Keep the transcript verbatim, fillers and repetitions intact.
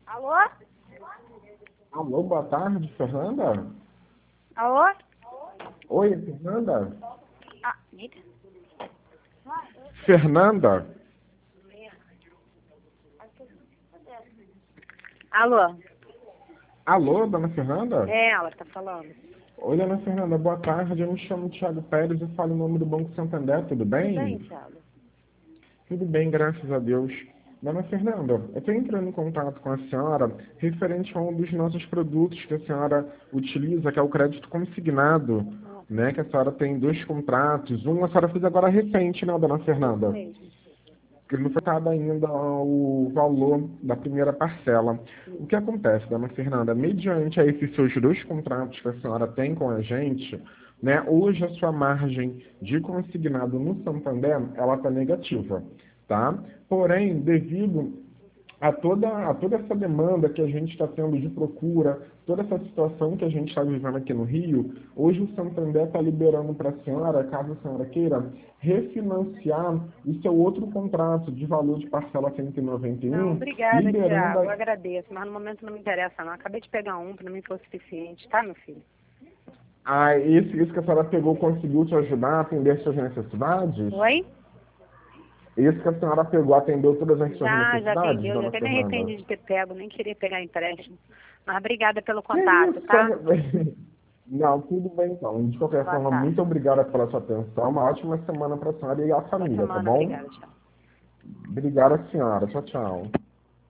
Alô? Alô, boa tarde, Fernanda? Alô? Oi, Fernanda? Ah, eita. Fernanda? Alô? Alô, dona Fernanda? É ela que tá falando. Oi, dona Fernanda, boa tarde. Eu me chamo Thiago Pérez e falo em nome do Banco Santander, tudo Tudo bem, bem? Thiago? Tudo bem, graças a Deus. Dona Fernanda, eu estou entrando em contato com a senhora referente a um dos nossos produtos que a senhora utiliza, que é o crédito consignado, né? Que a senhora tem dois contratos. Um a senhora fez agora recente, né, dona Isso Fernanda? mesmo. Que não foi dado ainda o valor da primeira parcela. O que acontece, dona Fernanda? Mediante a esses seus dois contratos que a senhora tem com a gente, né, hoje a sua margem de consignado no Santander, ela está negativa, tá? Porém, devido a toda, a toda essa demanda que a gente está tendo de procura, toda essa situação que a gente está vivendo aqui no Rio, hoje o Santander está liberando para a senhora, caso a senhora queira, refinanciar o seu outro contrato de valor de parcela cento e noventa e Não, um, obrigada, liberando Thiago. Eu a... agradeço, mas no momento não me interessa, não. Acabei de pegar um, pra mim foi o suficiente, tá, meu filho? Ah, esse, esse que a senhora pegou conseguiu te ajudar a atender suas necessidades? Oi? Esse que a senhora pegou atendeu todas as suas Já, já necessidades, atendeu, já dona até me Fernanda? arrependi de ter pego, nem queria pegar empréstimo. Mas obrigada pelo Que contato, isso? tá? Não, tudo bem então. De qualquer Boa forma, muito tarde. obrigada pela sua atenção. Uma ótima semana para a senhora e a Boa família, tá semana, bom? obrigada, tchau. Obrigada, senhora. Tchau, tchau.